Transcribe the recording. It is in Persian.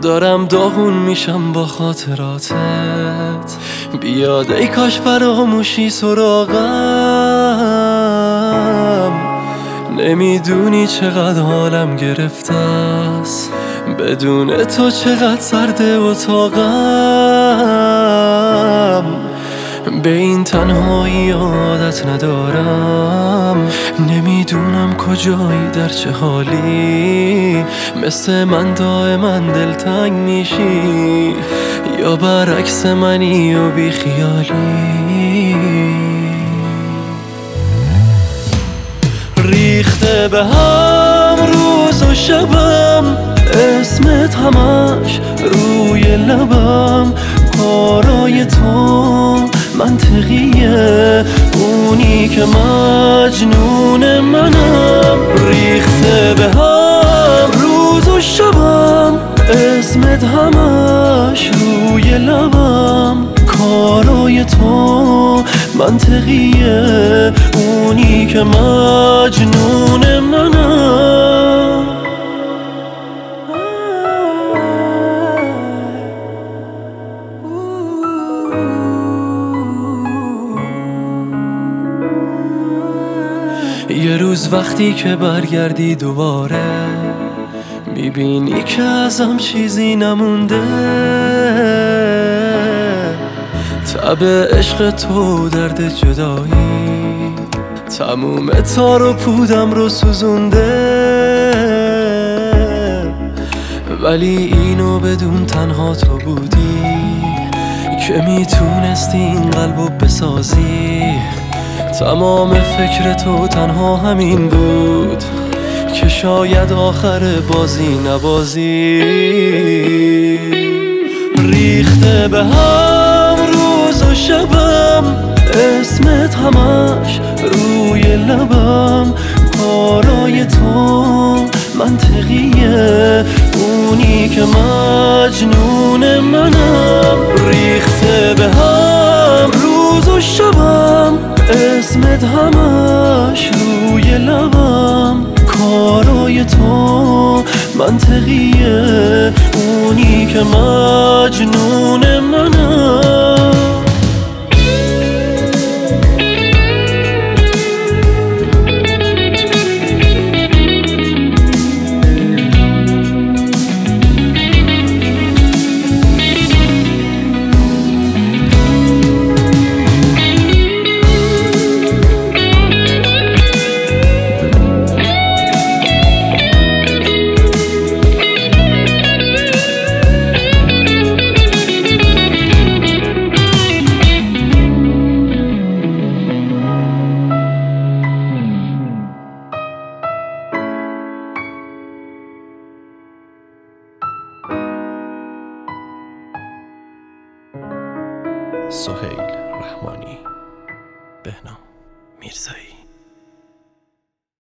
دارم داغون میشم با خاطراتت. بیاد ای کاش فراموشی سراغم. نمیدونی چقدر حالم گرفته است، بدون تو چقدر سرد اتاقم. به این تنهایی عادت ندارم، نمیدونم کجایی در چه حالی. مثل من دائما دلتنگ میشی یا برعکس منی و بی خیالی. ریخته به هم روز و شبم، اسمت همش روی لبم. کارای تو منطقیه، اونی که مجنون منم. ریخته به هم روز و شبم، اسمت همش روی لبم. کارای تو منطقیه، اونی که مجنون منم. یه روز وقتی که برگردی دوباره، میبینی که ازم چیزی نمونده. تب عشق تو، درد جدایی، تموم تار و پودم رو سوزونده. ولی اینو بدون تنها تو بودی که میتونستی این قلبو بسازی. تمام فکر تو تنها همین بود که شاید آخر بازی نبازی. ریخته به هم روز و شبم، اسمت همش روی لبم. کارای تو منطقیه، اونی که مجنون منم. ریخته به هم روز و شبم، اسمت همش روی لبم. کارای تو منطقیه، اونی که مجنون منم. سهیل رحمانی، بهنام میرزایی.